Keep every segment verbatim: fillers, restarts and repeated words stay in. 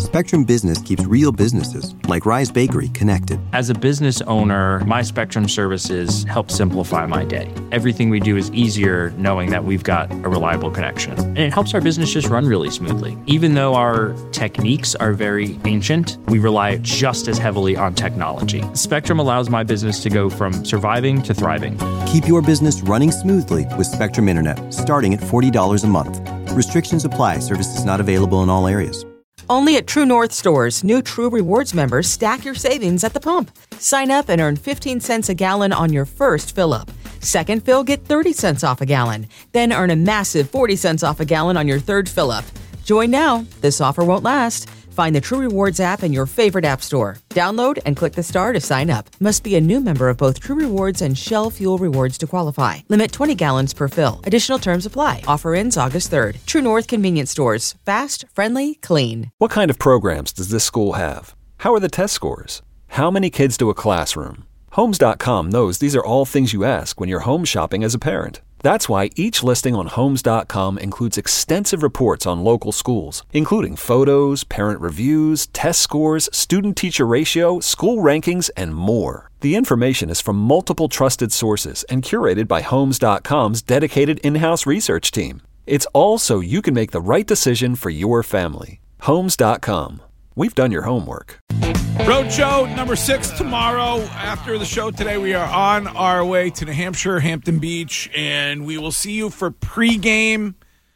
Spectrum Business keeps real businesses, like Rise Bakery, connected. As a business owner, my Spectrum services help simplify my day. Everything we do is easier knowing that we've got a reliable connection. And it helps our business just run really smoothly. Even though our techniques are very ancient, we rely just as heavily on technology. Spectrum allows my business to go from surviving to thriving. Keep your business running smoothly with Spectrum Internet, starting at forty dollars a month. Restrictions apply. Services not available in all areas. Only at True North stores, new True Rewards members stack your savings at the pump. Sign up and earn fifteen cents a gallon on your first fill-up. Second fill, get thirty cents off a gallon. Then earn a massive forty cents off a gallon on your third fill-up. Join now. This offer won't last. Find the True Rewards app in your favorite app store. Download and click the star to sign up. Must be a new member of both True Rewards and Shell Fuel Rewards to qualify. Limit twenty gallons per fill. Additional terms apply. Offer ends August third. True North Convenience Stores. Fast, friendly, clean. What kind of programs does this school have? How are the test scores? How many kids do a classroom? Homes dot com knows these are all things you ask when you're home shopping as a parent. That's why each listing on Homes dot com includes extensive reports on local schools, including photos, parent reviews, test scores, student-teacher ratio, school rankings, and more. The information is from multiple trusted sources and curated by Homes dot com's dedicated in-house research team. It's all so you can make the right decision for your family. Homes dot com. We've done your homework. Road show number six tomorrow. After the show today, we are on our way to New Hampshire, Hampton Beach, and we will see you for pregame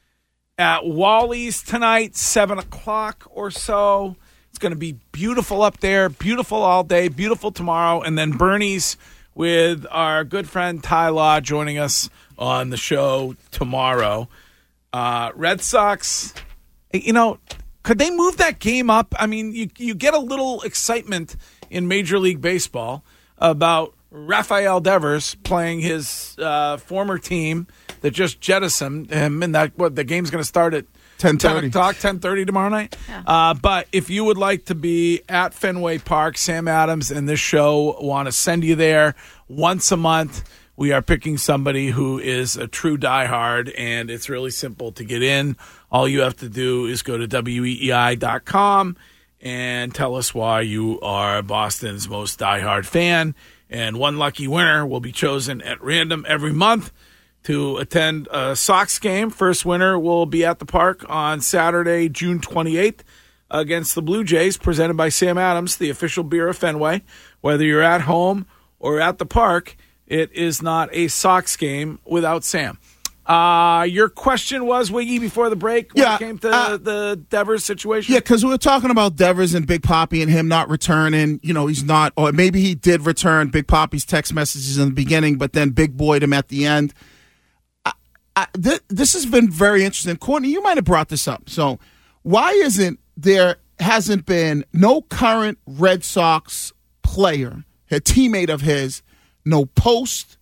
at Wally's tonight, seven o'clock or so. It's going to be beautiful up there, beautiful all day, beautiful tomorrow, and then Bernie's with our good friend Ty Law joining us on the show tomorrow. Uh, Red Sox, you know, could they move that game up? I mean, you you get a little excitement in Major League Baseball about Rafael Devers playing his uh, former team that just jettisoned him, and that what the game's going to start at ten o'clock, ten thirty tomorrow night. Yeah. Uh, but if you would like to be at Fenway Park, Sam Adams and this show want to send you there once a month. We are picking somebody who is a true diehard, and it's really simple to get in. All you have to do is go to W E E I dot com and tell us why you are Boston's most diehard fan. And one lucky winner will be chosen at random every month to attend a Sox game. First winner will be at the park on Saturday, June twenty-eighth, against the Blue Jays, presented by Sam Adams, the official beer of Fenway. Whether you're at home or at the park, it is not a Sox game without Sam. Uh, your question was, Wiggy, before the break when yeah, it came to uh, the Devers situation? Yeah, because we were talking about Devers and Big Papi and him not returning. You know, he's not, or maybe he did return Big Papi's text messages in the beginning, but then Big Boyed him at the end. I, I, th- this has been very interesting. Courtney, you might have brought this up. So why isn't there hasn't been no current Red Sox player, a teammate of his, no post,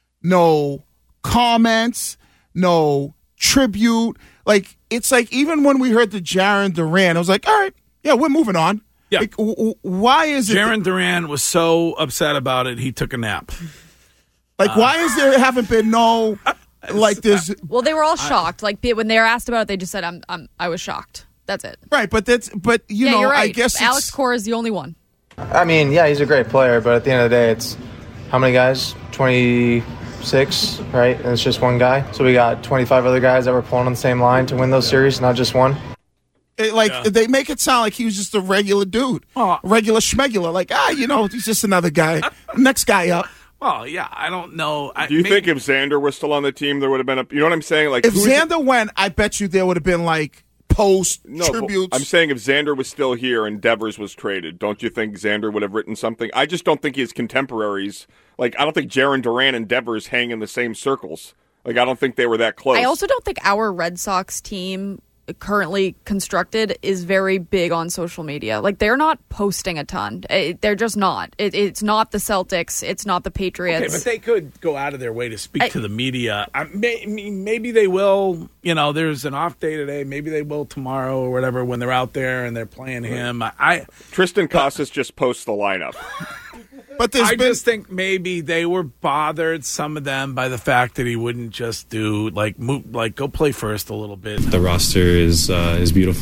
no comments, no tribute. Like, it's like even when we heard the Jarren Duran, I was like, all right, yeah, we're moving on. Yeah. Like, w- w- why is it? Jarren Duran was so upset about it, he took a nap. Like, uh, why is there haven't been no, like, there's. Well, they were all shocked. Like, when they were asked about it, they just said, I'm, I'm, I was shocked. That's it. Right, but that's, but, you yeah, know, you're right. I guess Alex it's, Cora is the only one. I mean, yeah, he's a great player, but at the end of the day, it's how many guys? twenty-six, right? And it's just one guy. So we got twenty-five other guys that were pulling on the same line to win those series, not just one. It, like, Yeah. they make it sound like he was just a regular dude, Oh. regular schmegular. Like, ah, you know, he's just another guy. Next guy up. Well, yeah, I don't know. I, Do you maybe, think if Xander was still on the team, there would have been a, you know what I'm saying? Like, If who's- Xander went, I bet you there would have been, like, post no, but tributes. I'm saying if Xander was still here and Devers was traded, don't you think Xander would have written something? I just don't think his contemporaries, like, I don't think Jarren Duran and Devers hang in the same circles. Like, I don't think they were that close. I also don't think our Red Sox team currently constructed is very big on social media. Like, they're not posting a ton. It, they're just not. It, it's not the Celtics. It's not the Patriots. Okay, but they could go out of their way to speak I, to the media. I may, maybe they will. You know, there's an off day today. Maybe they will tomorrow or whatever when they're out there and they're playing him. I, I Tristan Casas just posts the lineup. But there's I been, just think maybe they were bothered, some of them, by the fact that he wouldn't just do like move, like go play first a little bit. The roster is uh, is beautiful. Uh,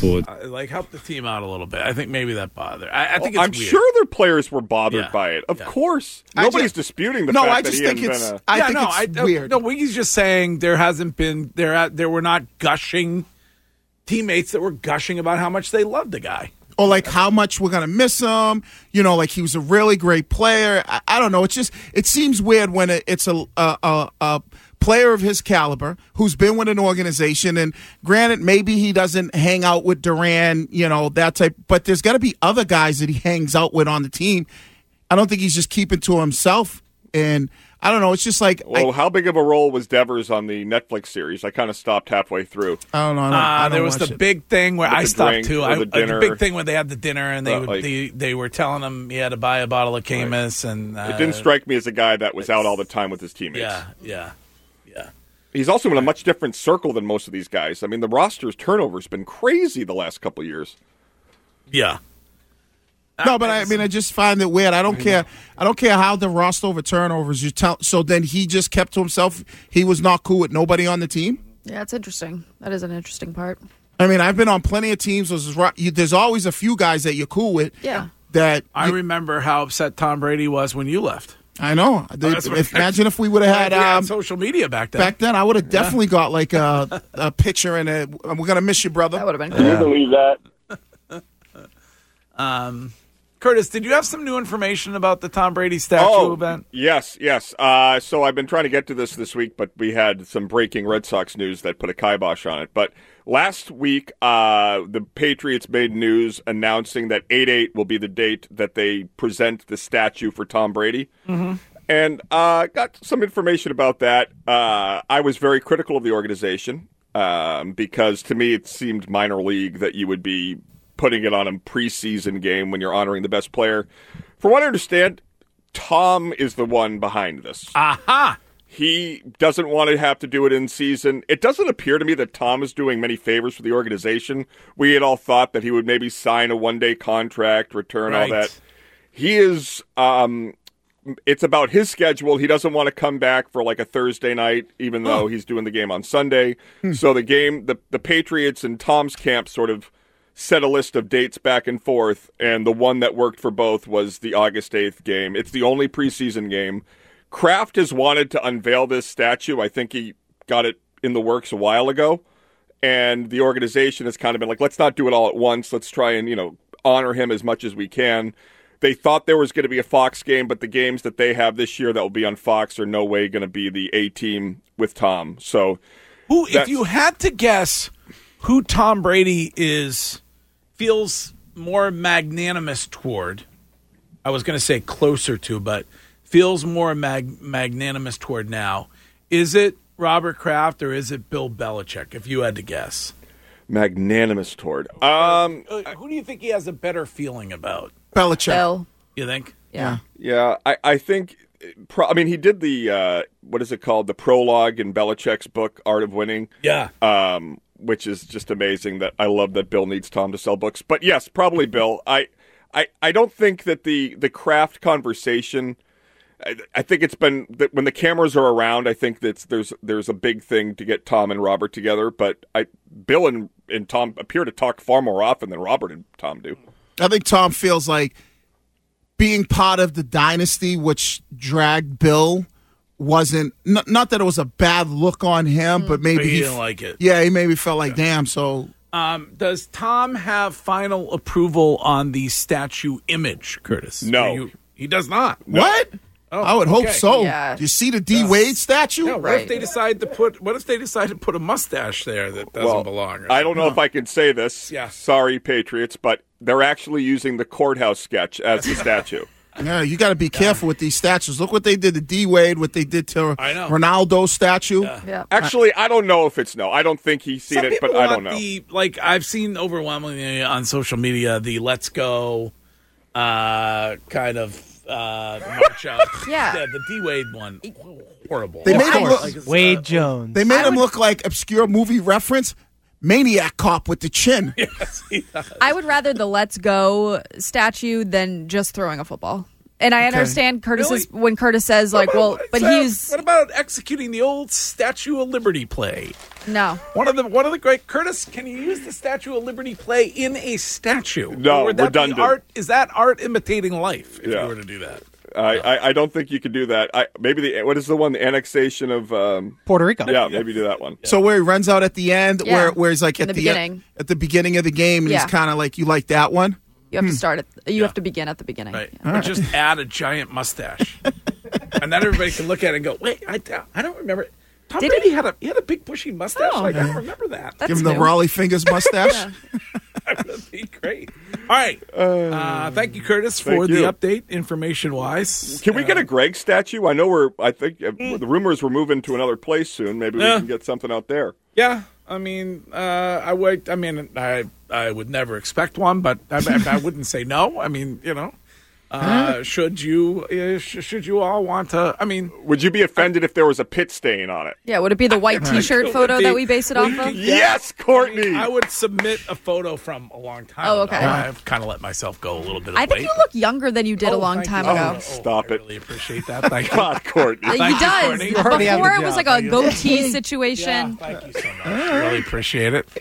like help the team out a little bit. I think maybe that bothered. I, I think well, it's I'm weird. sure their players were bothered Yeah. by it. Of Yeah. course, I nobody's just- disputing the no, fact I that just he think hasn't it's. been a- I yeah, think no, it's I, weird. No, Wiggy's just saying there hasn't been there. at- There were not gushing teammates that were gushing about how much they loved the guy. Or like how much we're gonna miss him. You know, like he was a really great player. I, I don't know. It's just it seems weird when it, it's a, a a a player of his caliber who's been with an organization. And granted, maybe he doesn't hang out with Durant, you know, that type. But there's got to be other guys that he hangs out with on the team. I don't think he's just keeping to himself. And I don't know. It's just like Well, I, how big of a role was Devers on the Netflix series? I kind of stopped halfway through. I don't know. I don't, Uh, I don't there was watch the it. big thing where With I the stopped drink too. or I, the uh, dinner. big thing when they had the dinner and they Uh, would, like- they they were telling him he had to buy a bottle of Camus and uh, It didn't strike me as a guy that was out all the time with his teammates. Yeah, yeah, yeah. He's also in a much different circle than most of these guys. I mean, the roster's turnover's been crazy the last couple of years. Yeah. No, but I mean, I just find it weird. I don't care. I don't care how the roster over turnovers. You tell. So then he just kept to himself. He was not cool with nobody on the team. Yeah, it's interesting. That is an interesting part. I mean, I've been on plenty of teams. There's, there's always a few guys that you're cool with. Yeah. That I you- remember how upset Tom Brady was when you left. I know. They- That's what- if, imagine if we would have had We had um, social media back then. back then. I would have definitely got like a, a picture and a. We're gonna miss you, brother. That would have been Can you cool. believe that? Um, Curtis, did you have some new information about the Tom Brady statue Oh, event? yes, yes. Uh, so I've been trying to get to this this week, but we had some breaking Red Sox news that put a kibosh on it. But last week, uh, the Patriots made news announcing that eight eight will be the date that they present the statue for Tom Brady. Mm-hmm. And uh, got some information about that. Uh, I was very critical of the organization um, because to me it seemed minor league that you would be putting it on a preseason game when you're honoring the best player. From what I understand, Tom is the one behind this. Aha! He doesn't want to have to do it in season. It doesn't appear to me that Tom is doing many favors for the organization. We had all thought that he would maybe sign a one-day contract, return all Right. that. He is... Um, it's about his schedule. He doesn't want to come back for like a Thursday night, even though he's doing the game on Sunday. So the game, the, the Patriots and Tom's camp sort of set a list of dates back and forth, and the one that worked for both was the August eighth game. It's the only preseason game. Kraft has wanted to unveil this statue. I think he got it in the works a while ago, and the organization has kind of been like, let's not do it all at once. Let's try and, you know, honor him as much as we can. They thought there was going to be a Fox game, but the games that they have this year that will be on Fox are no way going to be the A-team with Tom. So, Who, if that's- you had to guess who Tom Brady is, feels more magnanimous toward, I was going to say closer to, but feels more mag- magnanimous toward now, is it Robert Kraft or is it Bill Belichick, if you had to guess? magnanimous toward. Um, Uh, who do you think he has a better feeling about? Belichick. Bill. You think? Yeah. yeah, I, I think, pro, I mean, he did the, uh, what is it called? The prologue in Belichick's book, Art of Winning. Yeah. Um, which is just amazing that I love that Bill needs Tom to sell books. But yes, probably Bill. I, I, I don't think that the, the Kraft conversation, I, I think it's been that when the cameras are around, I think that there's there's a big thing to get Tom and Robert together. But I, Bill and, and Tom appear to talk far more often than Robert and Tom do. I think Tom feels like being part of the dynasty, which dragged Bill, wasn't not, not that it was a bad look on him, but maybe But he he didn't f- like it. Yeah, he maybe felt like, damn. So Um, does Tom have final approval on the statue image, Curtis? No. Are you- he does not. what? Oh, I would hope okay. so. Yeah. Do you see the D Wade statue? Yeah, what Right. if they decide to put? What if they decide to put a mustache there that doesn't Well, belong? or I don't know if I can say this. Yeah. Sorry, Patriots, but they're actually using the courthouse sketch as the statue. Yeah, you got to be careful with these statues. Look what they did to D Wade, what they did to I know. Ronaldo's statue. Yeah. Actually, I don't know if it's no. I don't think he's seen Some it, people but I want don't know. The, like I've seen overwhelmingly on social media the "Let's Go" uh, kind of uh, march out. Yeah. the D Wade one, horrible. They made him course. look. Like, it's, Wade uh, Jones. They made I him would- look like obscure movie reference. Maniac cop with the chin. yes, he does. I would rather the "Let's Go" statue than just throwing a football. And I understand Curtis is, when Curtis says, like, well, but uh, he's... What about executing the old Statue of Liberty play? No. One of the one of the great... Curtis, can you use the Statue of Liberty play in a statue? No, Or would that be redundant. Art, is that art imitating life, if Yeah. you were to do that? I, I, I don't think you could do that. I, maybe the what is the one? The annexation of um, Puerto Rico. Yeah, maybe do that one. So where he runs out at the end, Yeah. where where he's like In at the the, e- beginning. at the beginning of the game, and Yeah. he's kind of like, you like that one? You have to start at... You have to begin at the beginning. Right. Or just add a giant mustache. And then everybody can look at it and go, wait, I, I don't remember. Tom Did Brady he? had a he had a big bushy mustache. Oh. Like, I don't remember that. That's Give him the new. Raleigh Fingers mustache. That would be great. All right. Uh, thank you, Curtis, for Thank the you. update, information-wise. Can we Uh, get a Greg statue? I know we're. I think uh, the rumors we're moving to another place soon. Maybe Yeah. we can get something out there. Yeah, I mean, uh, I would. I mean, I I would never expect one, but I, I, I wouldn't say no. I mean, you know, uh, should you uh, sh- should you all want to? I mean, Would you be offended if there was a pit stain on it? Yeah, would it be the white T-shirt Would photo be- that we base it off would of? you- Yes, Courtney. I would submit a photo from a long time Oh, ago. okay. I've kind of let myself go a little bit. Of I think late. you look younger than you did a Oh, long thank time you. ago. Oh, Stop I it. really appreciate that. Thank you. God, Courtney. He Thank you, does. Courtney. You already have Before the it was job. like a you. goatee situation. Thank you so much. Really appreciate it.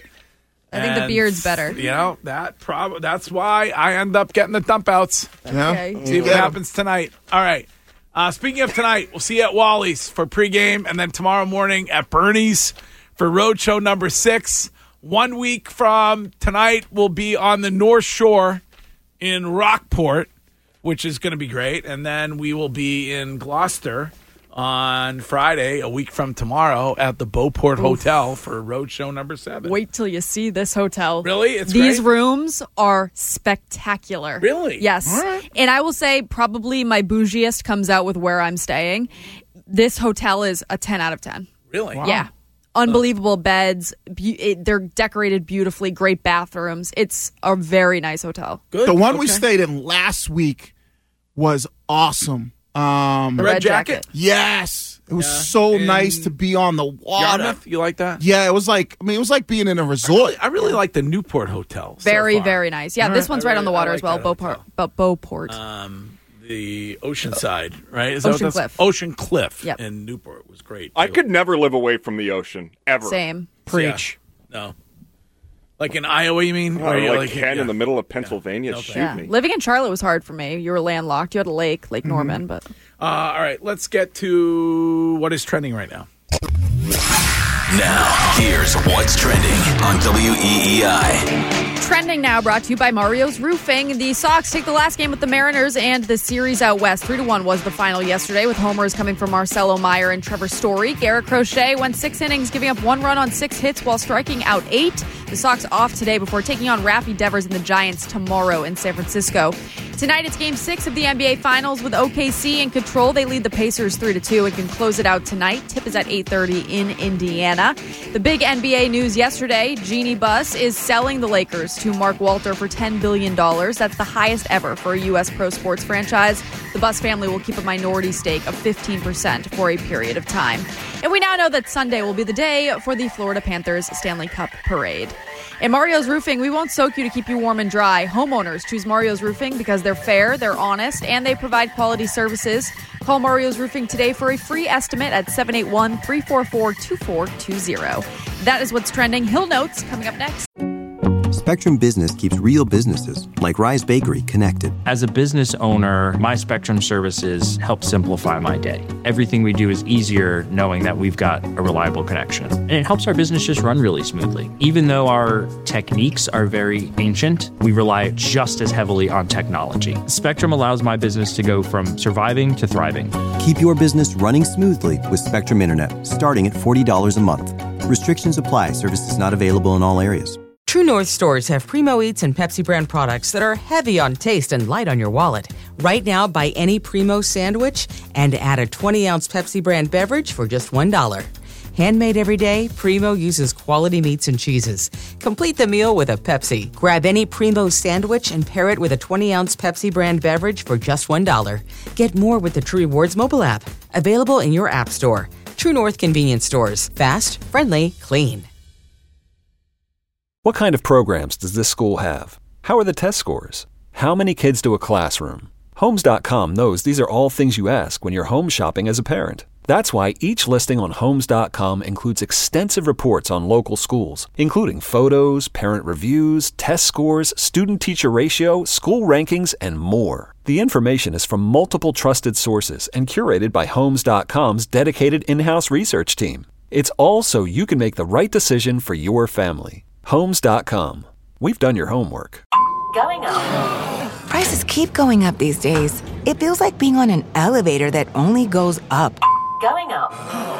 I think the And, beard's better. You know that prob- That's why I end up getting the dump outs. Yeah. Okay. See what happens tonight. All right. Uh, speaking of tonight, we'll see you at Wally's for pregame, and then tomorrow morning at Bernie's for Roadshow number six. One week from tonight, we'll be on the North Shore in Rockport, which is going to be great, and then we will be in Gloucester on Friday, a week from tomorrow, at the Beauport Hotel for Roadshow number seven. Wait till you see this hotel. Really? It's These great? rooms are spectacular. Really? Yes. All right. And I will say probably my bougiest comes out with where I'm staying. This hotel is a ten out of ten. Really? Yeah. Unbelievable beds. Be- it, they're decorated beautifully. Great bathrooms. It's a very nice hotel. Good. The one we Okay. stayed in last week was awesome. Um, The Red, Jacket? yes, it was Yeah. so In nice to be on the water. Yarmouth? You like that? Yeah, it was like I mean, it was like being in a resort. I really like the Newport Hotel. so Very, far. very nice. Yeah, All this right. one's I right on really- the water I as like well. that Beauport. hotel. But Beauport. Um, the Oceanside, right? Is that Ocean what that's- Cliff. Ocean Cliff Yep. in Newport was great. I too. could never live away from the ocean ever. Same. Preach. Yeah. No. Like in Iowa, you mean? Oh, Where you, like Ken yeah. in the middle of Pennsylvania. No Shoot Yeah. me. Living in Charlotte was hard for me. You were landlocked. You had a lake, Lake Mm-hmm. Norman, but Uh, all right, let's get to what is trending right now. Now, here's what's trending on W E E I. trending now brought to you by Mario's Roofing. The Sox take the last game with the Mariners and the series out west. Three to one was the final yesterday, with homers coming from Marcelo Meyer and Trevor Story. Garrett Crochet went six innings, giving up one run on six hits while striking out eight. The Sox off today before taking on Raffy Devers and the Giants tomorrow in San Francisco. Tonight it's Game Six of the N B A Finals with O K C in control. They lead the Pacers three to two and can close it out tonight. Tip is at eight thirty in Indiana. The big N B A news yesterday: Jeannie Buss is selling the Lakers to Mark Walter for ten billion dollars. That's the highest ever for a U S pro sports franchise. The Buss family will keep a minority stake of fifteen percent for a period of time. And we now know that Sunday will be the day for the Florida Panthers Stanley Cup Parade. In Mario's Roofing, we won't soak you to keep you warm and dry. Homeowners choose Mario's Roofing because they're fair, they're honest, and they provide quality services. Call Mario's Roofing today for a free estimate at seven eight one, three four four, two four two zero. That is what's trending. Hill Notes coming up next. Spectrum Business keeps real businesses, like Rise Bakery, connected. As a business owner, my Spectrum services help simplify my day. Everything we do is easier knowing that we've got a reliable connection. And it helps our business just run really smoothly. Even though our techniques are very ancient, we rely just as heavily on technology. Spectrum allows my business to go from surviving to thriving. Keep your business running smoothly with Spectrum Internet, starting at forty dollars a month. Restrictions apply. Services not available in all areas. True North stores have Primo Eats and Pepsi brand products that are heavy on taste and light on your wallet. Right now, buy any Primo sandwich and add a twenty ounce Pepsi brand beverage for just one dollar. Handmade every day, Primo uses quality meats and cheeses. Complete the meal with a Pepsi. Grab any Primo sandwich and pair it with a twenty ounce Pepsi brand beverage for just one dollar. Get more with the True Rewards mobile app. Available in your app store. True North convenience stores. Fast, friendly, clean. What kind of programs does this school have? How are the test scores? How many kids do a classroom? Homes dot com knows these are all things you ask when you're home shopping as a parent. That's why each listing on Homes dot com includes extensive reports on local schools, including photos, parent reviews, test scores, student-teacher ratio, school rankings, and more. The information is from multiple trusted sources and curated by Homes dot com's dedicated in-house research team. It's all so you can make the right decision for your family. Homes dot com. We've done your homework. Going up. Prices keep going up these days. It feels like being on an elevator that only goes up. Going up.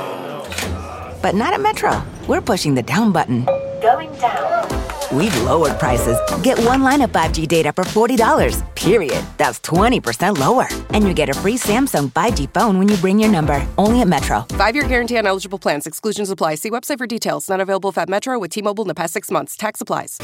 But not at Metro. We're pushing the down button. Going down. We've lowered prices. Get one line of five G data for forty dollars, period. That's twenty percent lower. And you get a free Samsung five G phone when you bring your number. Only at Metro. Five-year guarantee on eligible plans. Exclusions apply. See website for details. Not available at Metro with T-Mobile in the past six months. Tax applies.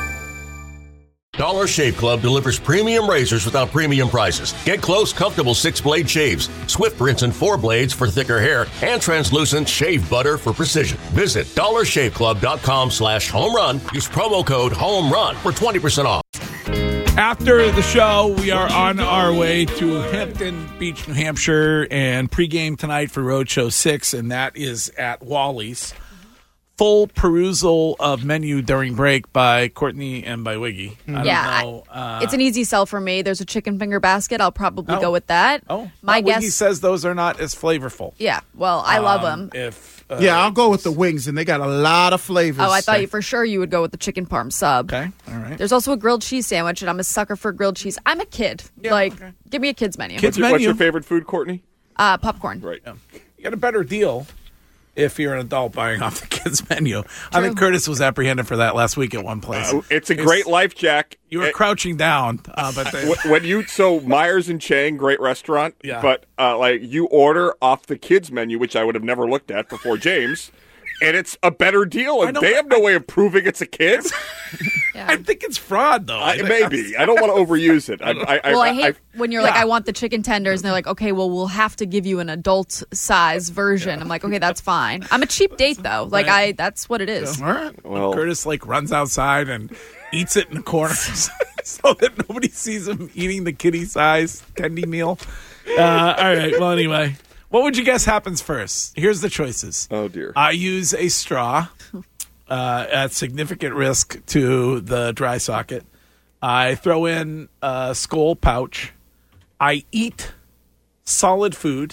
Dollar Shave Club delivers premium razors without premium prices. Get close, comfortable six-blade shaves, swift rinse and four blades for thicker hair, and translucent shave butter for precision. Visit dollar shave club dot com slash home run. Use promo code HOMERUN for twenty percent off. After the show, we are on our way to Hampton Beach, New Hampshire, and pregame tonight for Roadshow six, and that is at Wally's. Full perusal of menu during break by Courtney and by Wiggy. I yeah, don't know. Uh, it's an easy sell for me. There's a chicken finger basket. I'll probably oh, go with that. Oh, my well, guess. Wiggy says those are not as flavorful. Yeah, well, I love Um, them. If uh, yeah, I'll go with the wings, and they got a lot of flavors. Oh, I thought you for sure you would go with the chicken parm sub. Okay, all right. There's also a grilled cheese sandwich, and I'm a sucker for grilled cheese. I'm a kid. Yeah, like, okay. give me a kid's menu. Kids what's, your, menu. what's your favorite food, Courtney? Uh, popcorn. Right. Yeah. You get a better deal if you're an adult buying off the kids' menu. I think Curtis was apprehended for that last week at one place. Uh, it's a great life, Jack. You were It- crouching down, uh, but they, when you so Myers and Chang, great restaurant. Yeah. But uh, like you order off the kids menu, which I would have never looked at before James, and it's a better deal. And know, they have no way of proving it's a kid. I think it's fraud, though. I, maybe I don't want to overuse it. I, I, Well, I, I hate when you're like, yeah. I want the chicken tenders, and they're like, okay, well, we'll have to give you an adult size version. I'm like, okay, that's fine. I'm a cheap date, though. Like, Right. I that's what it is. All right. Well- Curtis like runs outside and eats it in the corner so that nobody sees him eating the kitty size tendy meal. Uh, all right. Well, anyway, what would you guess happens first? Here's the choices. Oh dear. I use a straw uh, at significant risk to the dry socket. I throw in a skull pouch. I eat solid food.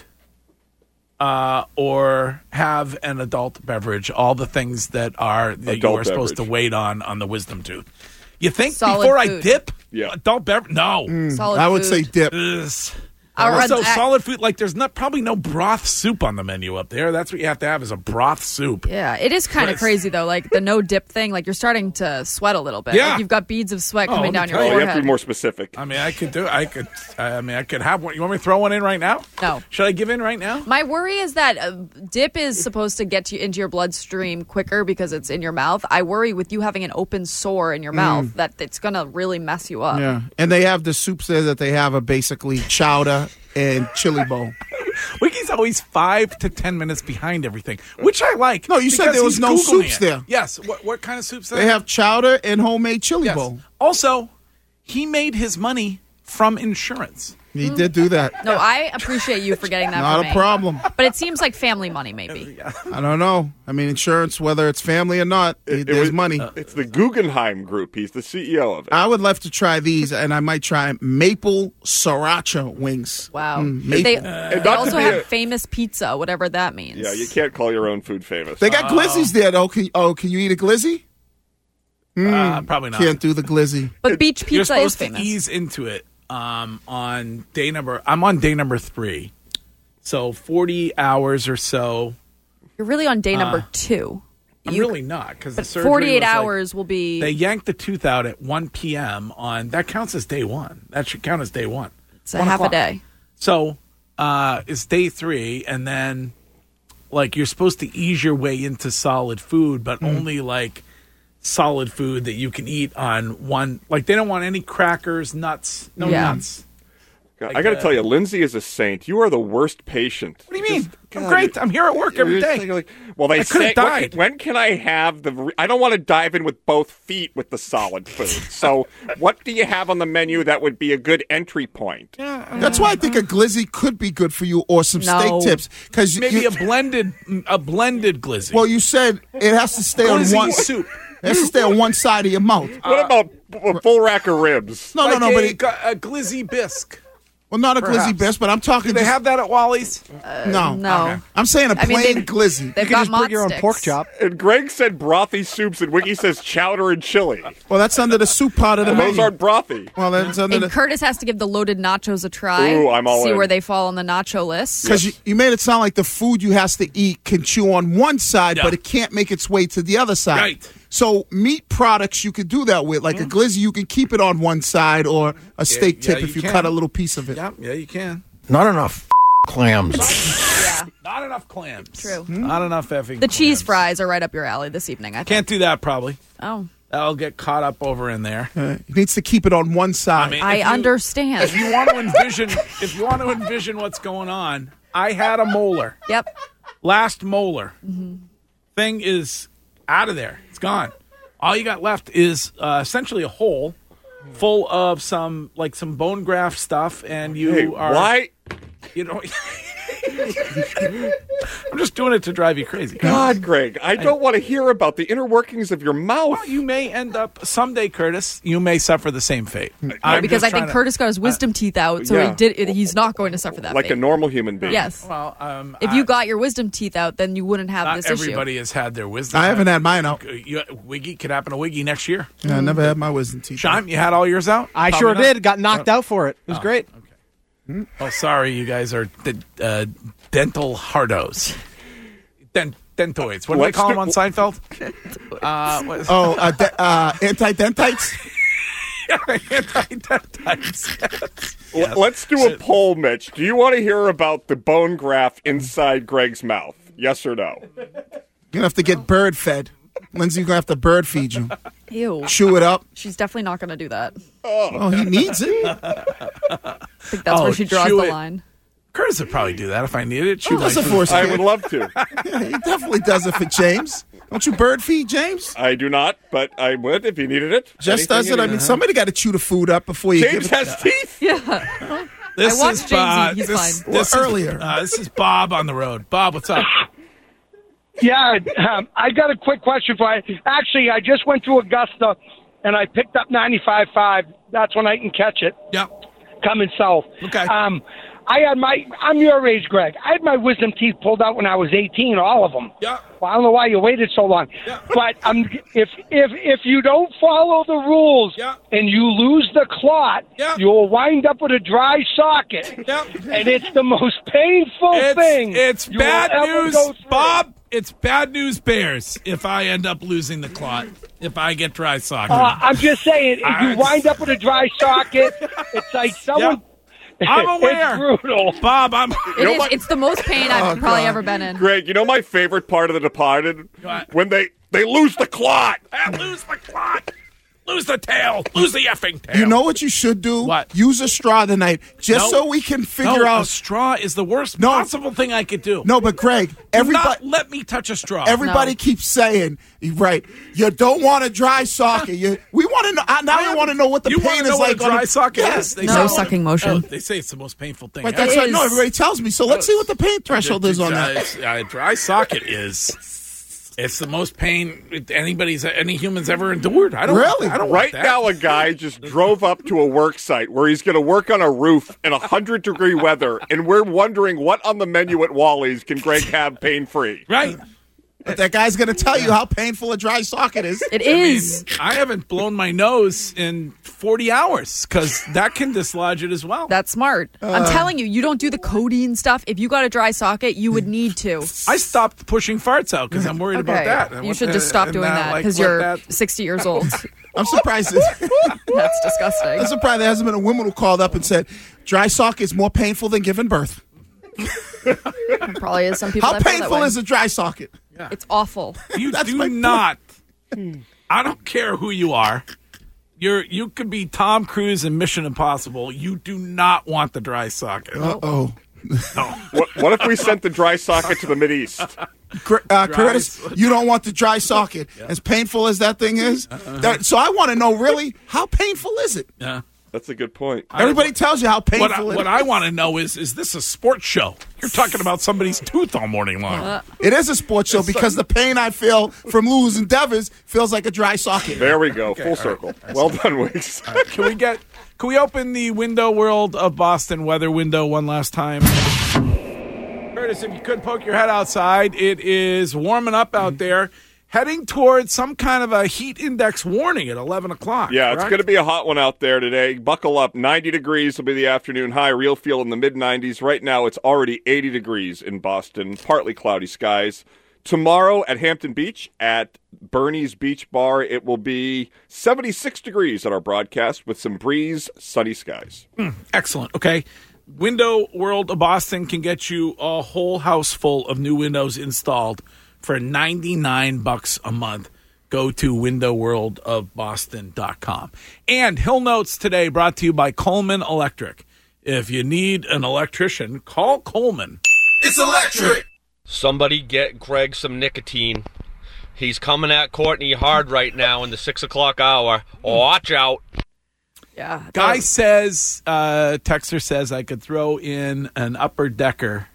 Uh, or have an adult beverage, all the things that are that you Adult are supposed to beverage. wait on on the wisdom tooth. You think Solid before I food. dip? Yeah. Adult beverage? No. Solid I would food. say dip. Ugh. Or Also, a- solid food, like there's not probably no broth soup on the menu up there. That's what you have to have is a broth soup. Yeah, it is kind of Chris. crazy though. Like the no dip thing, like you're starting to sweat a little bit. Yeah. Like, you've got beads of sweat Oh, coming let down me your tell Oh, you forehead. have to be more specific. I mean, I could do. I could. I mean, I could have one. You want me to throw one in right now? No. Should I give in right now? My worry is that uh, dip is supposed to get you into your bloodstream quicker because it's in your mouth. I worry with you having an open sore in your mouth that it's gonna really mess you up. Yeah, and they have the soups there that they have are basically chowder and chili bowl. Wiki's always five to ten minutes behind everything, which I like. No, you said because there was he's no Googling soups it. there. Yes. What, what kind of soups? They have chowder and homemade chili Yes. bowl. Also, he made his money from insurance. He did do that. No, I appreciate you for getting that. Not for a me. problem. But it seems like family money, maybe. I don't know. I mean, insurance, whether it's family or not, It- it there's was- money. It's the Guggenheim Group. He's the C E O of it. I would love to try these, and I might try maple sriracha wings. Wow. Mm, maple. They, And they not to also be have a- famous pizza, whatever that means. Yeah, you can't call your own food famous. They got glizzies there, though. Can, oh, can you eat a glizzy? Uh, probably not. Can't do the glizzy. But beach You're pizza is supposed to famous. ease into it um, on day number. I'm on day number three, so forty hours or so. You're really on day number Uh, two. I'm You- really not because the But surgery forty-eight was like- hours will be. They yanked the tooth out at one p.m. on that counts as day one. That should count as day one. It's a One half a o'clock. day. So uh, it's day three, and then like you're supposed to ease your way into solid food, but Hmm. only like solid food that you can eat on one. Like they don't want any crackers, nuts, no Yeah. nuts. Like, I got to uh, tell you, Lindsay is a saint. You are the worst patient. What do you mean? I'm great. I'm here at work every day. Like, well, they I say, could've died. When, when can I have the? Re- I don't want to dive in with both feet with the solid food. So, what do you have on the menu that would be a good entry point? Yeah, That's why I think a glizzy could be good for you, or some No. steak tips. Because maybe a blended, a blended glizzy. Well, you said it has to stay on glizzy one. soup. It has to stay on one side of your mouth. What about a full rack of ribs? No, like no, no. a, But it, a glizzy bisque. well, not a Perhaps. glizzy bisque, but I'm talking. Do they just, have that at Wally's? no, No. Okay. I'm saying a I mean, plain they- glizzy. They've You can got just bring mott your own sticks. pork chop. And Greg said brothy soups, and Wiggy says chowder and chili. Well, that's under the soup part of the And those menu. aren't brothy. Well, that's under And the. Curtis has to give the loaded nachos a try. Ooh, I'm all See in. where they fall on the nacho list. Because you, you made it sound like the food you has to eat can chew on one side, Yeah. but it can't make its way to the other side. Right. So meat products you could do that with, like a glizzy, you can keep it on one side, or a steak yeah, tip you if you can. cut a little piece of it. Yeah, yeah, you can. Not enough clams. Yeah, Not enough clams. true. Not enough effing. The cheese clams. fries are right up your alley this evening, I think. Can't do that probably. Oh, That'll get caught up over in there. Uh, it needs to keep it on one side. I mean, I if you- understand. If you want to envision, if you want to envision what's going on, I had a molar. Yep. Last molar. Thing is out of there. It's gone. All you got left is uh, essentially a hole full of some like some bone graft stuff, and you Hey, are why? You know. I'm just doing it to drive you crazy. God, Greg, I don't want to hear about the inner workings of your mouth. Well, you may end up someday, Curtis. You may suffer the same fate. Right, because I think Curtis got his wisdom teeth out, so yeah. he did. He's not going to suffer that like fate. a normal human being. Yes. Well, um, If I- you got your wisdom teeth out, then you wouldn't have not this everybody has had their wisdom. I haven't had mine out. You, Wiggy could happen to Wiggy next year. Yeah, I never had my wisdom teeth. Shime, you had all yours out? I Probably sure not. did. Got knocked out for it. It was great. Oh, sorry, you guys are d- uh, dental hardos. Dent- dentoids. What do they Let's call do- them on Seinfeld? uh, what is- Oh, uh, de- uh, anti-dentites? Anti-dentites. L- Let's do a poll, Mitch. Do you want to hear about the bone graft inside Greg's mouth? Yes or no? You're going to have to get bird fed. Lindsay's going to have to bird feed you. Ew. Chew it up. She's definitely not going to do that. Oh, he needs it. I think that's Oh, where she draws chew the it. line. Curtis would probably do that if I needed it. Chew He does my it food. for us. I would love to. Yeah, he definitely does it for James. Don't you bird feed James? I do not, but I would if you needed it. Just Anything does you it. I need. mean, somebody got to chew the food up before you James give it. has teeth. Yeah. This I watched is Jamesy. Bob. He's this, fine. This Well, is, earlier. Uh, this is Bob on the road. Bob, what's up? Yeah, um, I got a quick question for you. Actually, I just went to Augusta, and I picked up ninety-five point five. That's when I can catch it. Yep. Coming south. Okay. Um, I had my. I'm your age, Greg. I had my wisdom teeth pulled out when I was eighteen, all of them. Yeah. Well, I don't know why you waited so long. Yeah. But um, if if if you don't follow the rules Yeah. and you lose the clot, Yeah. you'll wind up with a dry socket. Yep. And it's the most painful It's, thing. it's you bad will ever news, go through. Bob. It's bad news bears if I end up losing the clot, if I get dry socket. Uh, I'm just saying, if you Uh, wind up with a dry socket, it's like someone. I'm aware. It's brutal. Bob, I'm. It know is. what? It's the most pain I've Oh, probably God. ever been in. Greg, you know my favorite part of The Departed? What? When they, they lose the clot. Ah, lose the clot. Lose the tail. Lose the effing tail. You know what you should do? What? Use a straw tonight, just No. so we can figure no, out. a straw is the worst No. possible thing I could do. No, but Greg, Do everybody. not let me touch a straw. Everybody No. keeps saying, right? You don't want a dry socket. You, we want to know. I- Now I want to know what the you pain wanna is know like. what a dry on socket Yeah. is? They No say- sucking motion. Oh, they say it's the most painful thing. Right, ever. that's It what no, is. everybody tells me. So let's see what the pain threshold is on Uh, that. it's- uh, dry socket is. It's the most pain anybody's any human's ever endured. I don't Really? I don't Right want that. now, a guy just drove up to a work site where he's going to work on a roof in one hundred degree weather, and we're wondering what on the menu at Wally's can Greg have pain-free. Right. But that guy's going to tell you how painful a dry socket is. It is. I haven't blown my nose in forty hours because that can dislodge it as well. That's smart. Uh. I'm telling you, you don't do the codeine stuff. If you got a dry socket, you would need to. I stopped pushing farts out because I'm worried about Okay. that. You What should the- just stop and, doing uh, that like, because let you're that- sixty years old. I'm surprised. That's disgusting. I'm surprised there hasn't been a woman who called up and said, "Dry socket is more painful than giving birth." There probably is some people. How that feel that painful way. is a dry socket? It's awful. You That's do my point. not. I don't care who you are. You're you could be Tom Cruise in Mission Impossible. You do not want the dry socket. Uh oh. No. What, what if we sent the dry socket to the Mideast? Uh, Curtis, you don't want the dry socket. Yeah. As painful as that thing is. Uh-huh. That, so I want to know, really, how painful is it? Yeah. That's a good point. Everybody tells you how painful What I, it what is. I want to know is, is this a sports show? You're talking about somebody's tooth all morning long. Uh, it is a sports show because the pain I feel from losing Devers feels like a dry socket. There we go. Okay, Full all circle. right. Well done, Weeks. Right, can we get? Can we open the window world of Boston weather window one last time? Curtis, if you could poke your head outside, it is warming up out there, heading towards some kind of a heat index warning at eleven o'clock. Yeah, correct? it's going to be a hot one out there today. Buckle up. ninety degrees will be the afternoon high. Real feel in the mid nineties. Right now, it's already eighty degrees in Boston. Partly cloudy skies. Tomorrow at Hampton Beach at Bernie's Beach Bar, it will be seventy-six degrees at our broadcast with some breeze, sunny skies. Mm, excellent. Okay. Window World of Boston can get you a whole house full of new windows installed for ninety-nine bucks a month. Go to window world of boston dot com. And Hill Notes today brought to you by Coleman Electric. If you need an electrician, call Coleman. It's electric. Somebody get Greg some nicotine. He's coming at Courtney hard right now in the six o'clock hour. Watch out. Yeah. Guy says, uh, Texter says I could throw in an upper decker,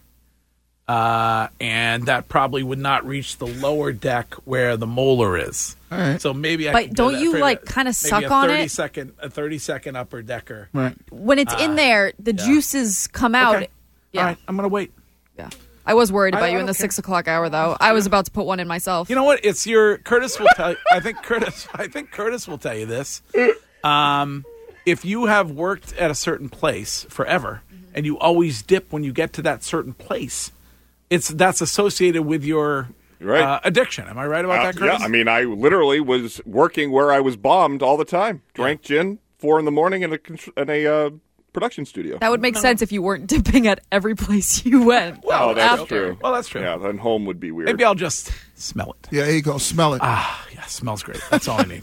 uh, and that probably would not reach the lower deck where the molar is. All right. So maybe I But could do don't that you, for like, the- kinda maybe suck a on thirty it? second, a thirty second upper decker. Right. When it's in Uh, there, the yeah. juices come out. Okay. Yeah. All right, I'm going to wait. Yeah. I was worried I- about I you in don't the care. six o'clock hour, though. I was about to put one in myself. You know what? It's your Curtis will tell. I think Curtis. I think Curtis will tell you this. Um, if you have worked at a certain place forever Mm-hmm. and you always dip when you get to that certain place, it's that's associated with your Right. uh, addiction. Am I right about Uh, that, Curtis? yeah, I mean, I literally was working where I was bombed all the time. Drank gin, four in the morning in a, contr- in a uh, production studio. That would make sense if you weren't dipping at every place you went. Oh, that's after. true. Well, that's true. Yeah, then home would be weird. Maybe I'll just smell it. Yeah, there you go. Smell it. Ah, yeah, smells great. That's all I need.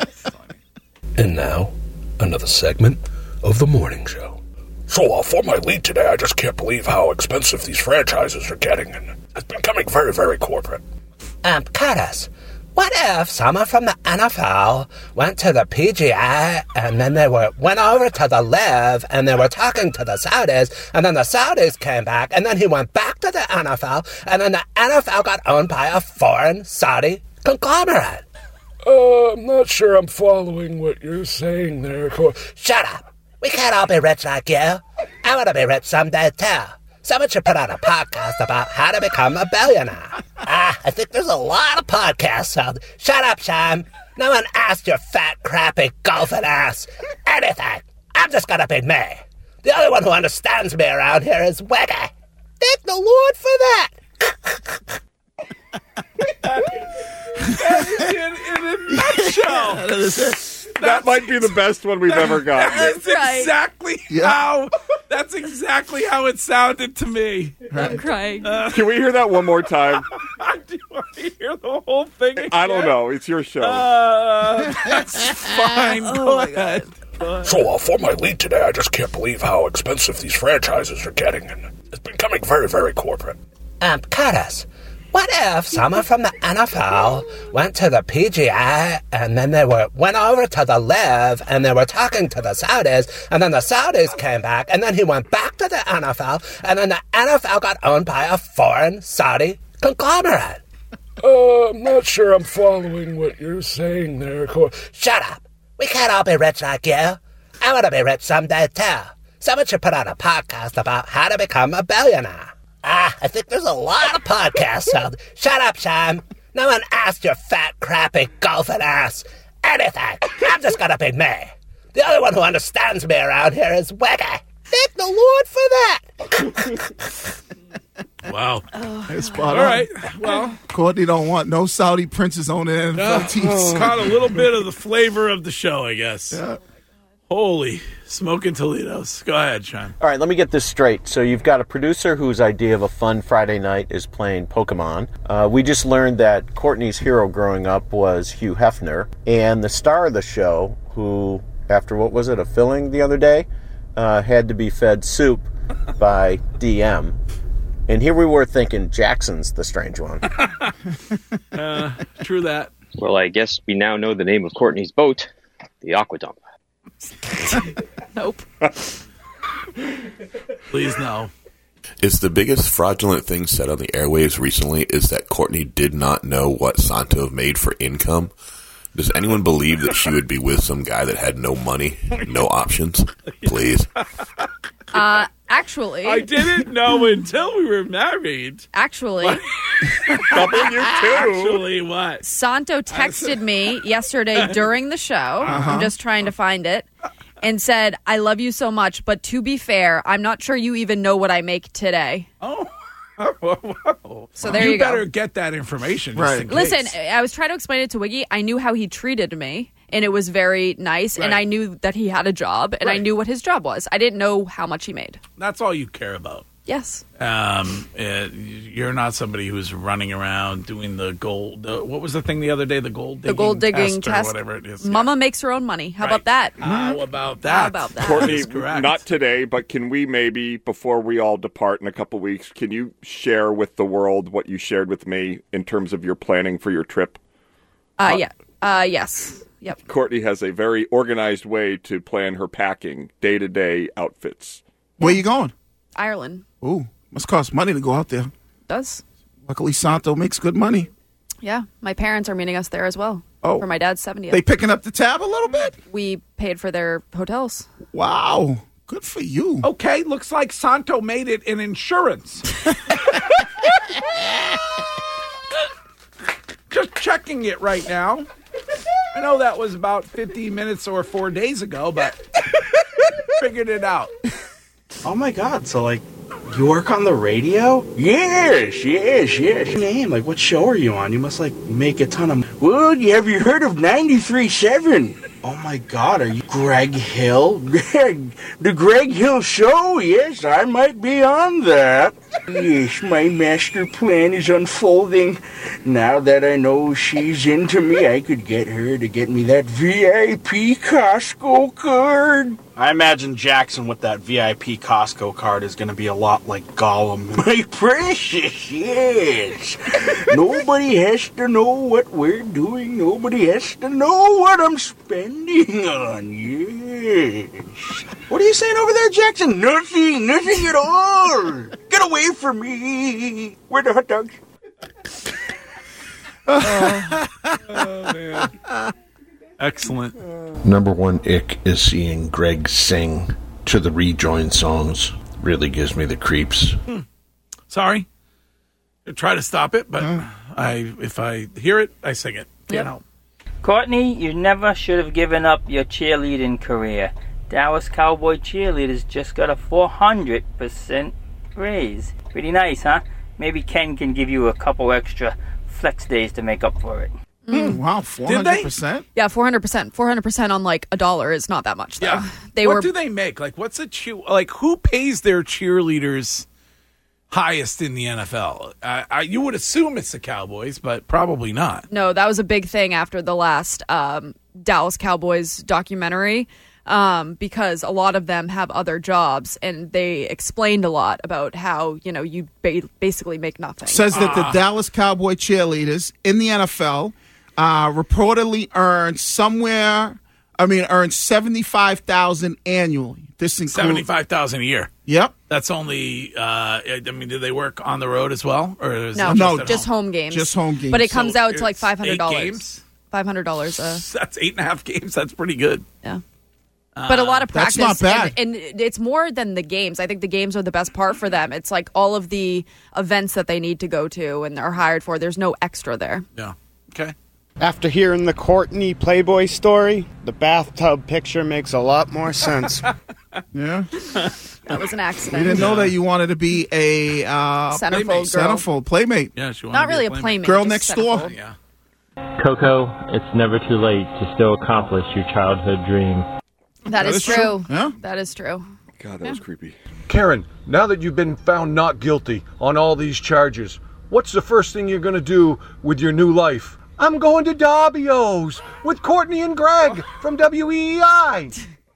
And now, another segment of the morning show. So, uh, for my lead today, I just can't believe how expensive these franchises are getting, and it's becoming very, very corporate. Um, Curtis, what if someone from the N F L went to the P G A and then they were went over to the Live and they were talking to the Saudis and then the Saudis came back and then he went back to the N F L and then the N F L got owned by a foreign Saudi conglomerate? Uh, I'm not sure I'm following what you're saying there, Cor- Shut up. We can't all be rich like you. I want to be rich someday, too. Someone should put on a podcast about how to become a billionaire. Ah, I think there's a lot of podcasts out. Shut up, Sean. No one asked your fat, crappy, golfing ass anything. I'm just gonna be me. The only one who understands me around here is Wiggy. Thank the Lord for that. in, in a nutshell. That might be the best one we've ever gotten. That's Right. exactly Yeah. how. That's exactly how it sounded to me. I'm crying. Can we hear that one more time? Do you want to hear the whole thing again? I don't know. It's your show. Uh, that's fine. Go ahead. So, uh, for my lead today, I just can't believe how expensive these franchises are getting, and it's becoming very, very corporate. Um, Curtis, what if someone from the N F L went to the P G A and then they were went over to the Live and they were talking to the Saudis and then the Saudis came back and then he went back to the N F L and then the N F L got owned by a foreign Saudi conglomerate? Uh, I'm not sure I'm following what you're saying there, Cor- Shut up. We can't all be rich like you. I want to be rich someday, too. Someone should put on a podcast about how to become a billionaire. Ah, I think there's a lot of podcasts out. Shut up, Sean. No one asked your fat, crappy, golfing ass anything. I'm just gonna be me. The only one who understands me around here is Wiggy. Thank the Lord for that. Wow. It's spot All on. right. Well, Courtney don't want no Saudi princes owning N F L uh, teams. caught a little bit of the flavor of the show, I guess. Yeah. Holy smoking Toledos. Go ahead, Sean. All right, let me get this straight. So you've got a producer whose idea of a fun Friday night is playing Pokemon. Uh, we just learned that Courtney's hero growing up was Hugh Hefner, and the star of the show, who after what was it, a filling the other day, uh, had to be fed soup by D M. And here we were thinking Jackson's the strange one. uh, true that. Well, I guess we now know the name of Courtney's boat, the Aquadump. Nope. Please no. It's the biggest fraudulent thing said on the airwaves recently is that Courtney did not know what Santo made for income. Does anyone believe that she would be with some guy that had no money, no options? Please. Uh, actually, I didn't know until we were married. Actually, W two. Actually, what? Santo texted me yesterday during the show. Uh-huh. I'm just trying to find it. And said, I love you so much, but to be fair, I'm not sure you even know what I make today. Oh. So there you, you go. better get that information. Just Right. in Listen, case. I was trying to explain it to Wiggy. I knew how he treated me, and it was very nice, and Right. I knew that he had a job, and I Right. knew what his job was. I didn't know how much he made. That's all you care about. Yes. Um, uh, you're not somebody who's running around doing the gold. The, what was the thing the other day? The gold digging The gold digging test, or test. whatever it is. Mama makes her own money. How about that? How about that? How about that? Courtney, That's correct. not today, but can we maybe, before we all depart in a couple weeks, can you share with the world what you shared with me in terms of your planning for your trip? Uh, yeah. Uh, yes. Yep. Courtney has a very organized way to plan her packing, day-to-day outfits. Where you going? Ireland. Ooh, must cost money to go out there. Does. Luckily, Santo makes good money. Yeah. My parents are meeting us there as well. Oh. For my dad's seventieth. They picking up the tab a little bit? We paid for their hotels. Wow. Good for you. Okay, looks like Santo made it in insurance. Just checking it right now. I know that was about fifteen minutes or four days ago, but figured it out. Oh my God! So like, you work on the radio? Yes, yes, yes. Name? Like, what show are you on? You must like make a ton of. Well, have you heard of ninety-three point seven? Oh my God! Are you Greg Hill? Greg, the Greg Hill Show? Yes, I might be on that. Yes, my master plan is unfolding. Now that I know she's into me, I could get her to get me that V I P Costco card. I imagine Jackson with that V I P Costco card is going to be a lot like Gollum. My precious, yes. Nobody has to know what we're doing. Nobody has to know what I'm spending on. Yes. What are you saying over there, Jackson? Nothing, nothing at all. Get away from me. Where the hot dogs? oh, oh, man. Excellent. Number one ick is seeing Greg sing to the rejoin songs. Really gives me the creeps. Hmm. Sorry. I try to stop it, but I if I hear it, I sing it. You Yep. know. Courtney, you never should have given up your cheerleading career. Dallas Cowboy cheerleaders just got a four hundred percent raise. Pretty nice, huh? Maybe Ken can give you a couple extra flex days to make up for it. Mm. Wow, four hundred percent? Yeah, four hundred percent. four hundred percent on like a dollar is not that much, though. Yeah. They what were. do they make? Like, what's a cheer? Like, who pays their cheerleaders highest in the N F L? I, I, you would assume it's the Cowboys, but probably not. No, that was a big thing after the last um, Dallas Cowboys documentary. Um, because a lot of them have other jobs, and they explained a lot about how, you know, you ba- basically make nothing. Says that the Dallas Cowboy cheerleaders in the N F L uh, reportedly earn somewhere, I mean, earn seventy-five thousand dollars annually. This includes seventy-five thousand dollars a year. Yep. That's only, uh, I mean, do they work on the road as well? Or is No, it no, just, just at home? home games. Just home games. But it comes So out to like it's five hundred dollars. eight games? five hundred dollars. Uh, That's eight and a half games. That's pretty good. Yeah. But a lot of That's practice. not bad. And, and it's more than the games. I think the games are the best part for them. It's like all of the events that they need to go to and are hired for. There's no extra there. Yeah. Okay. After hearing the Courtney Playboy story, the bathtub picture makes a lot more sense. Yeah. That was an We accident. didn't know that you wanted to be a uh, Centerfold playmate. girl. Centerfold playmate. Yeah, she Not really a playmate. Girl just next door. centerfold. Yeah. Coco, it's never too late to still accomplish your childhood dream. That is, is true. true. Yeah. That is true. God, that was creepy. Karen, now that you've been found not guilty on all these charges, what's the first thing you're going to do with your new life? I'm going to Dobbio's with Courtney and Greg from W E E I.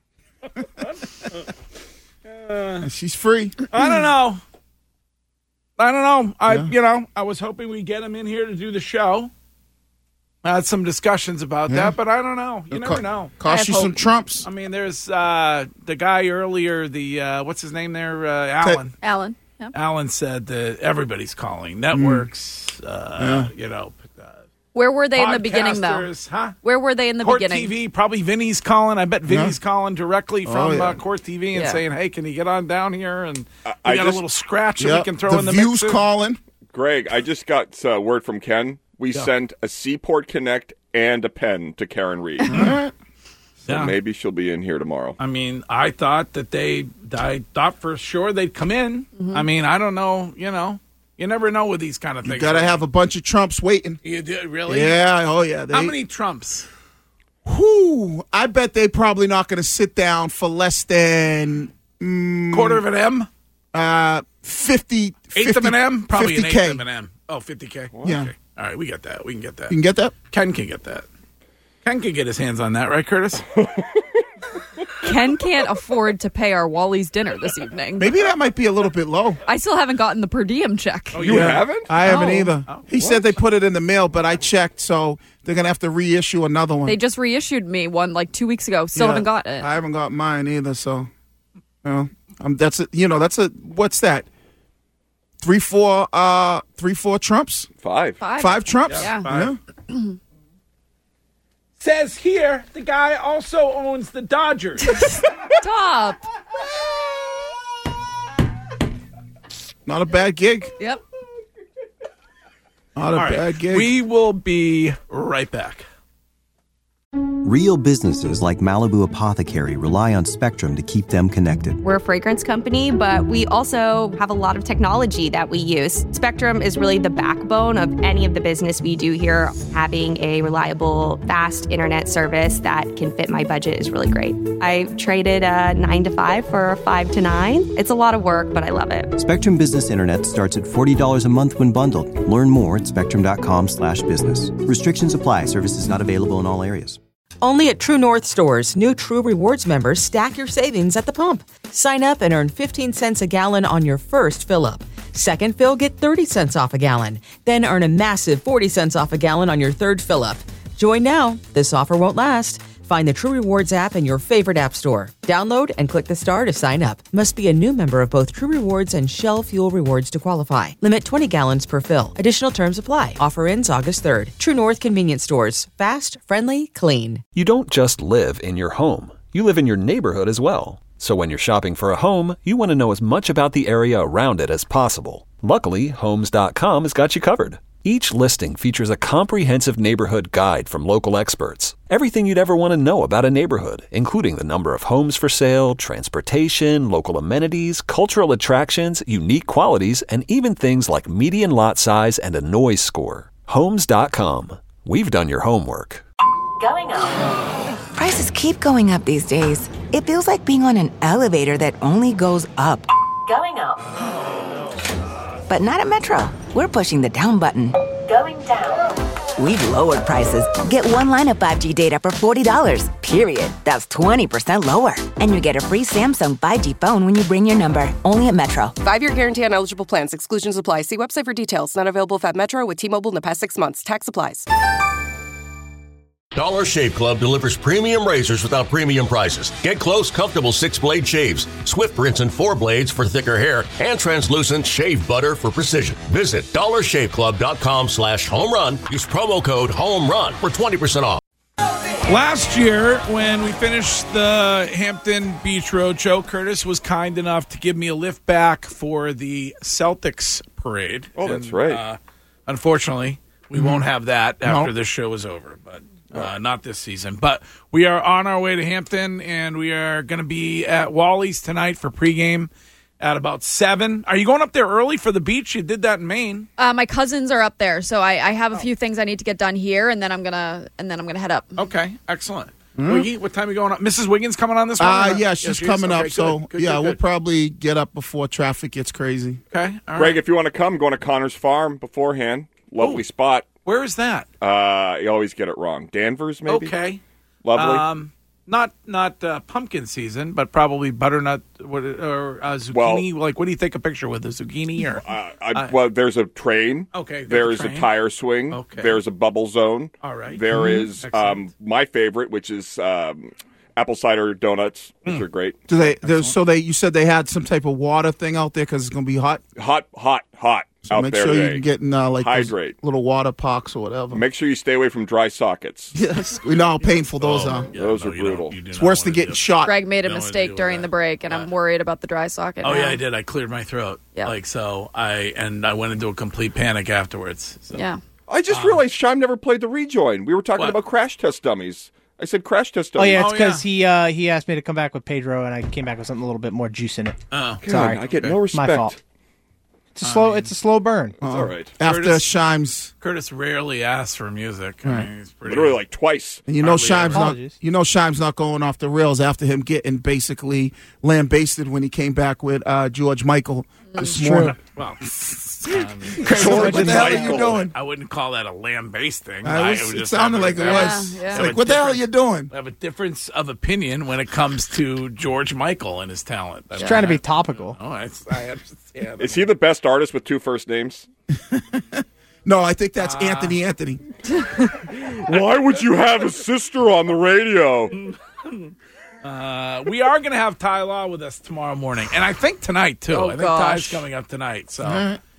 Uh, She's free. I don't know. I don't know. I Yeah. you know I was hoping we'd get him in here to do the show. I had some discussions about Yeah. that, but I don't know. You It'll never co- know. cost you some trumps. I mean, there's uh, the guy earlier. The uh, what's his name there? Uh, Alan. Alan. Yep. Alan said that everybody's calling networks. Uh, You know. Where were they in the beginning, though? Podcasters, huh? Where were they in the Court beginning? T V, probably Vinny's calling. I bet Vinny's Yeah. calling directly Oh, from yeah. uh, Court T V and Yeah. saying, "Hey, can you get on down here?" And we I got just- a little scratch that we Yep. can throw the in the View's mix. calling. Greg, I just got uh, word from Ken. We Yeah. sent a Seaport Connect and a pen to Karen Reed. So Yeah. maybe she'll be in here tomorrow. I mean, I thought that they, I thought for sure they'd come in. Mm-hmm. I mean, I don't know. You know, you never know with these kind of You things. got to have a bunch of Trumps waiting. You do really? Yeah, oh yeah. They, How many Trumps? Whew, I bet they probably not going to sit down for less than mm, Quarter of an M? uh, fifty. Eighth of an M? Probably an fifty K. eighth of an M. Oh, fifty K. Yeah. Okay. All right, we get that. We can get that. You can get that? Ken can get that. Ken can get his hands on that, right, Curtis? Ken can't afford to pay our Wally's dinner this evening. Maybe that might be a little bit low. I still haven't gotten the per diem check. Oh, you haven't? I haven't No. either. Oh, he what? said they put it in the mail, but I checked, so they're going to have to reissue another one. They just reissued me one like two weeks ago. Still Yeah, haven't got it. I haven't got mine either, so you know, um, that's a, you know, that's a, what's that? Three, four, uh, three, four Trumps? Five. Five. Five Trumps? Yeah. Five. Says here, the guy also owns the Dodgers. Stop. Not a bad gig. Yep. Not a All right, bad gig. we will be right back. Real businesses like Malibu Apothecary rely on Spectrum to keep them connected. We're a fragrance company, but we also have a lot of technology that we use. Spectrum is really the backbone of any of the business we do here. Having a reliable, fast internet service that can fit my budget is really great. I traded a nine to five for a five to nine. It's a lot of work, but I love it. Spectrum Business Internet starts at forty dollars a month when bundled. Learn more at spectrum.com slash business. Restrictions apply. Services not available in all areas. Only at True North stores, new True Rewards members stack your savings at the pump. Sign up and earn fifteen cents a gallon on your first fill-up. Second fill, get thirty cents off a gallon. Then earn a massive forty cents off a gallon on your third fill-up. Join now. This offer won't last. Find the True Rewards app in your favorite app store. Download and click the star to sign up. Must be a new member of both True Rewards and Shell Fuel Rewards to qualify. Limit twenty gallons per fill. Additional terms apply. Offer ends August third. True North Convenience Stores. Fast, friendly, clean. You don't just live in your home. You live in your neighborhood as well. So when you're shopping for a home, you want to know as much about the area around it as possible. Luckily, Homes dot com has got you covered. Each listing features a comprehensive neighborhood guide from local experts. Everything you'd ever want to know about a neighborhood, including the number of homes for sale, transportation, local amenities, cultural attractions, unique qualities, and even things like median lot size and a noise score. Homes dot com. We've done your homework. Going up. Prices keep going up these days. It feels like being on an elevator that only goes up. Going up. But not at Metro. We're pushing the down button. Going down. We've lowered prices. Get one line of five G data for forty dollars, period. That's twenty percent lower. And you get a free Samsung five G phone when you bring your number. Only at Metro. Five-year guarantee on eligible plans. Exclusions apply. See website for details. Not available if at Metro with T-Mobile in the past six months. Tax applies. Dollar Shave Club delivers premium razors without premium prices. Get close, comfortable six-blade shaves, Swift rinse and four blades for thicker hair, and translucent shave butter for precision. Visit dollar shave club dot com slash home run. Use promo code HOMERUN for twenty percent off. Last year, when we finished the Hampton Beach Road Show, Curtis was kind enough to give me a lift back for the Celtics parade. Oh, that's And, right. Uh, unfortunately, we Mhm. won't have that after No. this show is over, but uh, not this season. But we are on our way to Hampton, and we are going to be at Wally's tonight for pregame at about seven. Are you going up there early for the beach? You did that in Maine. Uh, my cousins are up there, so I, I have a few things I need to get done here, and then I'm gonna and then I'm gonna head up. Okay, excellent. Mhm. Wiggy, what time are you going up? Missus Wiggins coming on this one? Uh, or- yeah, she's she is? coming Okay, up, good, so good, yeah, good, we'll good. probably get up before traffic gets crazy. Okay, all right. Greg, if you want to come, go to Connor's Farm beforehand. Lovely spot. Where is that? Uh, you always get it wrong. Danvers, maybe? Okay. Lovely. Um, not not uh, pumpkin season, but probably butternut what, or uh, zucchini. Well, like, what do you take a picture with? A zucchini? or? Uh, I, well, there's a train. Okay. There's a, a tire swing. Okay. There's a bubble zone. All right. There Mm-hmm. is um, my favorite, which is um, apple cider donuts, which Mm. are great. Do they? there's- So they, you said they had some type of water thing out there because it's going to be hot. Hot, hot, hot So out make there sure today. you can get in uh, like those Hydrate. little water pocs or whatever. Make sure you stay away from dry sockets. Yes, we know how painful those Oh, are. Those are brutal. It's worse than getting shot. Greg made a don't wanna mistake deal with during the break, and I'm worried about the dry socket. Oh now. yeah, I did. I cleared my throat. Yeah. Like so, I and I went into a complete panic afterwards. So. Yeah. I just realized Shime never played the rejoin. We were talking What? about crash test dummies. I said crash test Oh dummies. yeah, it's because he uh, he asked me to come back with Pedro, and I came back with something a little bit more juice in it. Oh, sorry, I get no respect. My fault. It's a slow. It's a slow burn. It's all right. After Curtis- Shimes, Curtis rarely asks for music. I mean, he's pretty, Literally like twice. and you know Hardly Shimes ever. not, Apologies. you know Shimes not going off the rails after him getting basically lambasted when he came back with uh, George Michael this It's morning. true. well. George, George what the hell are you Michael. doing? I wouldn't call that a lamb-based thing. Uh, I- it, was- would it just sounded have like a- it Yeah, was. yeah. It's Have like, a what the hell are different- you doing? I have a difference of opinion when it comes to George Michael and his talent. I He's mean, trying to be I- topical. Oh, I, I understand. Is he the best artist with two first names? No, I think Uh, that's Anthony Anthony. Why would you have a sister on the radio? Uh, we are going to have Ty Law with us tomorrow morning, and I think tonight too. Oh, I think gosh. Ty's coming up tonight, so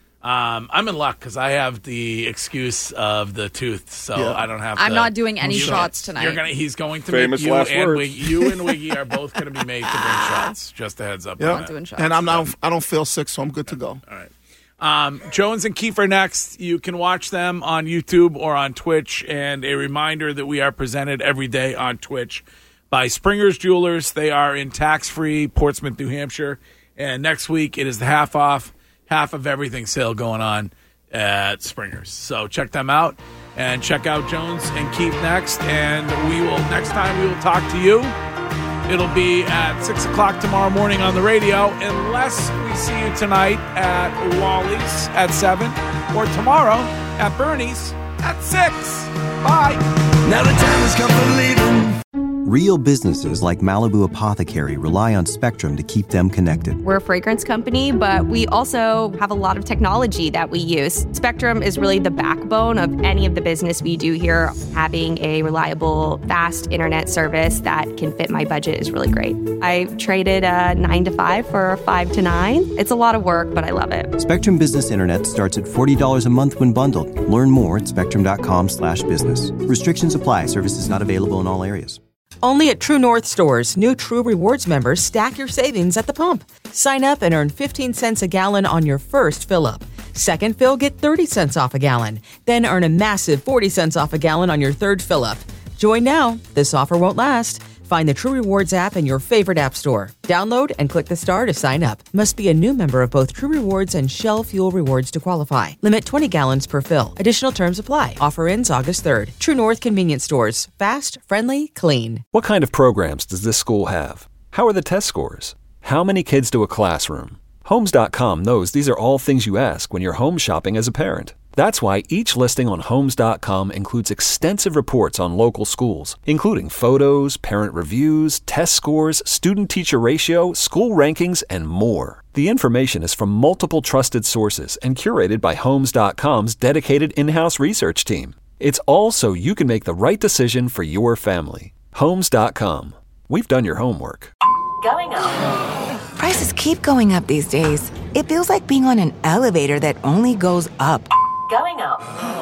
um, I'm in luck because I have the excuse of the tooth, so Yeah. I don't have. I'm to, not doing any you- shots tonight. You're gonna. He's going to Famous make you last and words. Wiggy, you and Wiggy are both going to be made to bring shots. Just a heads up. Yeah. on Not that. doing shots. And I'm not. I don't feel sick, so I'm good to go. All right. Um, Jones and Kiefer next. You can watch them on YouTube or on Twitch. And a reminder that we are presented every day on Twitch by Springer's Jewelers. They are in tax-free Portsmouth, New Hampshire. And next week it is the half off, half of everything sale going on at Springer's. So check them out and check out Jones and Keith next. And we will next time we will talk to you. It'll be at six o'clock tomorrow morning on the radio, unless we see you tonight at Wally's at seven, or tomorrow at Bernie's at six. Bye. Now the time has come for leaving. Real businesses like Malibu Apothecary rely on Spectrum to keep them connected. We're a fragrance company, but we also have a lot of technology that we use. Spectrum is really the backbone of any of the business we do here. Having a reliable, fast internet service that can fit my budget is really great. I traded a nine to five for a five to nine. It's a lot of work, but I love it. Spectrum Business Internet starts at forty dollars a month when bundled. Learn more at spectrum.com slash business. Restrictions apply. Services not available in all areas. Only at True North stores, new True Rewards members stack your savings at the pump. Sign up and earn fifteen cents a gallon on your first fill-up. Second fill, get thirty cents off a gallon. Then earn a massive forty cents off a gallon on your third fill-up. Join now. This offer won't last. Find the True Rewards app in your favorite app store. Download and click the star to sign up. Must be a new member of both True Rewards and Shell Fuel Rewards to qualify. Limit twenty gallons per fill. Additional terms apply. Offer ends August third. True North Convenience Stores. Fast, friendly, clean. What kind of programs does this school have? How are the test scores? How many kids do a classroom? Homes dot com knows these are all things you ask when you're home shopping as a parent. That's why each listing on Homes dot com includes extensive reports on local schools, including photos, parent reviews, test scores, student-teacher ratio, school rankings, and more. The information is from multiple trusted sources and curated by Homes dot com's dedicated in-house research team. It's all so you can make the right decision for your family. Homes dot com. We've done your homework. Going up. Prices keep going up these days. It feels like being on an elevator that only goes up. Going up.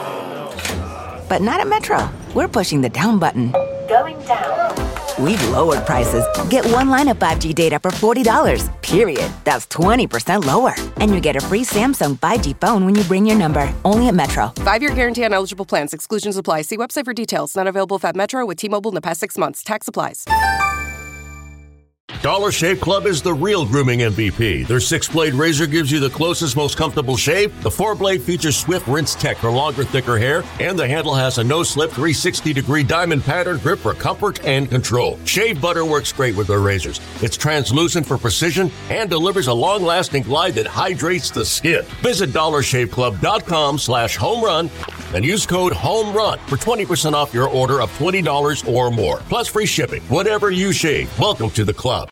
But not at Metro. We're pushing the down button. Going down. We've lowered prices. Get one line of five G data for forty dollars, period. That's twenty percent lower. And you get a free Samsung five G phone when you bring your number. Only at Metro. Five-year guarantee on eligible plans. Exclusions apply. See website for details. Not available at Metro with T-Mobile in the past six months. Tax applies. Dollar Shave Club is the real grooming M V P. Their six-blade razor gives you the closest, most comfortable shave. The four-blade features Swift Rinse Tech for longer, thicker hair. And the handle has a no-slip three hundred sixty degree diamond pattern grip for comfort and control. Shave butter works great with their razors. It's translucent for precision and delivers a long-lasting glide that hydrates the skin. Visit dollar shave club dot com slash home run and use code HOMERUN for twenty percent off your order of twenty dollars or more, plus free shipping. Whatever you shave, welcome to the club.